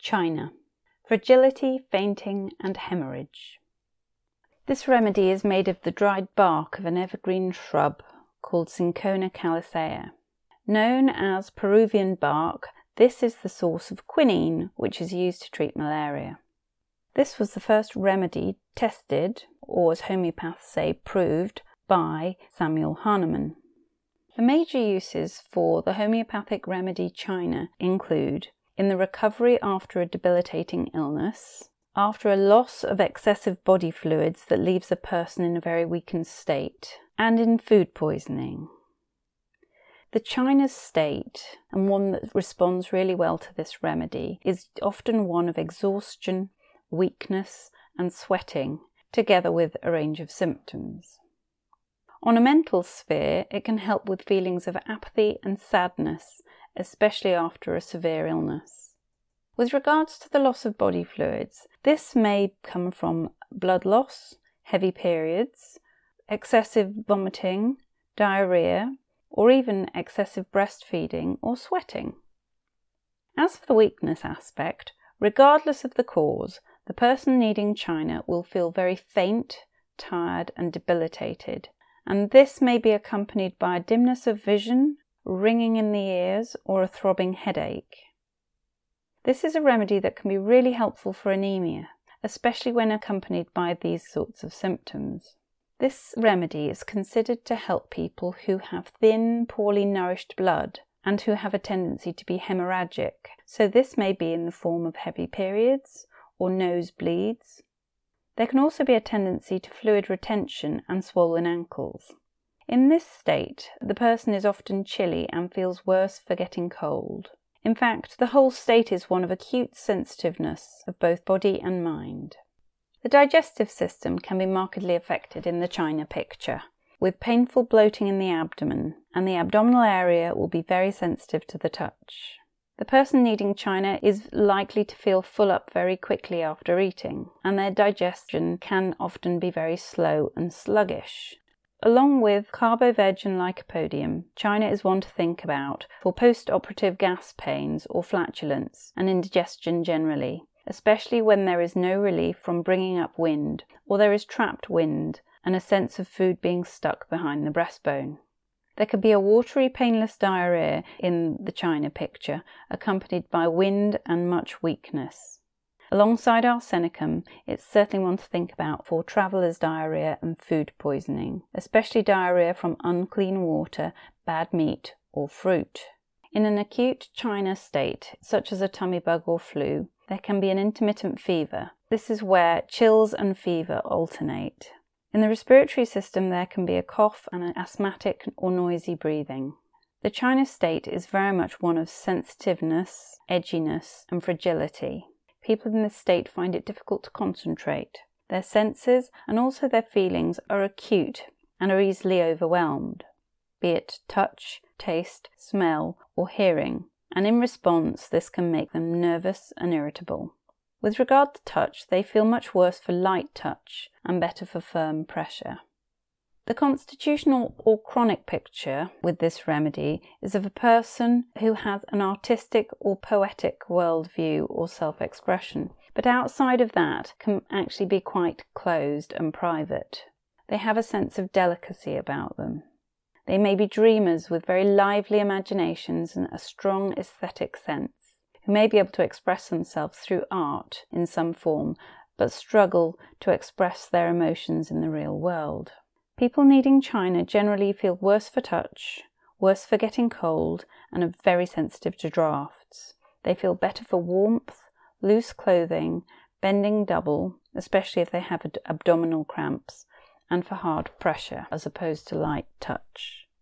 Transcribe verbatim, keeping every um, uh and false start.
China. Fragility, fainting and hemorrhage. This remedy is made of the dried bark of an evergreen shrub called Cinchona calisaya. Known as Peruvian bark, this is the source of quinine, which is used to treat malaria. This was the first remedy tested, or as homeopaths say, proved, by Samuel Hahnemann. The major uses for the homeopathic remedy China include in the recovery after a debilitating illness, after a loss of excessive body fluids that leaves a person in a very weakened state, and in food poisoning. The China's state, and one that responds really well to this remedy, is often one of exhaustion, weakness and sweating, together with a range of symptoms. On a mental sphere, it can help with feelings of apathy and sadness, especially after a severe illness. With regards to the loss of body fluids, this may come from blood loss, heavy periods, excessive vomiting, diarrhea, or even excessive breastfeeding or sweating. As for the weakness aspect, regardless of the cause, the person needing China will feel very faint, tired and debilitated, and this may be accompanied by a dimness of vision, ringing in the ears or a throbbing headache. This is a remedy that can be really helpful for anemia, especially when accompanied by these sorts of symptoms. This remedy is considered to help people who have thin, poorly nourished blood and who have a tendency to be hemorrhagic, so this may be in the form of heavy periods or nosebleeds. There can also be a tendency to fluid retention and swollen ankles. In this state, the person is often chilly and feels worse for getting cold. In fact, the whole state is one of acute sensitiveness of both body and mind. The digestive system can be markedly affected in the China picture, with painful bloating in the abdomen, and the abdominal area will be very sensitive to the touch. The person needing China is likely to feel full up very quickly after eating, and their digestion can often be very slow and sluggish. Along with Carbo-Veg and Lycopodium, China is one to think about for post-operative gas pains or flatulence and indigestion generally, especially when there is no relief from bringing up wind, or there is trapped wind and a sense of food being stuck behind the breastbone. There can be a watery, painless diarrhea in the China picture, accompanied by wind and much weakness. Alongside arsenicum, it's certainly one to think about for traveller's diarrhea and food poisoning, especially diarrhea from unclean water, bad meat or fruit. In an acute China state, such as a tummy bug or flu, there can be an intermittent fever. This is where chills and fever alternate. In the respiratory system, there can be a cough and an asthmatic or noisy breathing. The China state is very much one of sensitiveness, edginess and fragility. People in this state find it difficult to concentrate. Their senses and also their feelings are acute and are easily overwhelmed, be it touch, taste, smell or hearing, and in response this can make them nervous and irritable. With regard to touch, they feel much worse for light touch and better for firm pressure. The constitutional or chronic picture with this remedy is of a person who has an artistic or poetic worldview or self-expression, but outside of that can actually be quite closed and private. They have a sense of delicacy about them. They may be dreamers with very lively imaginations and a strong aesthetic sense, who may be able to express themselves through art in some form, but struggle to express their emotions in the real world. People needing China generally feel worse for touch, worse for getting cold, and are very sensitive to drafts. They feel better for warmth, loose clothing, bending double, especially if they have ad- abdominal cramps, and for hard pressure as opposed to light touch.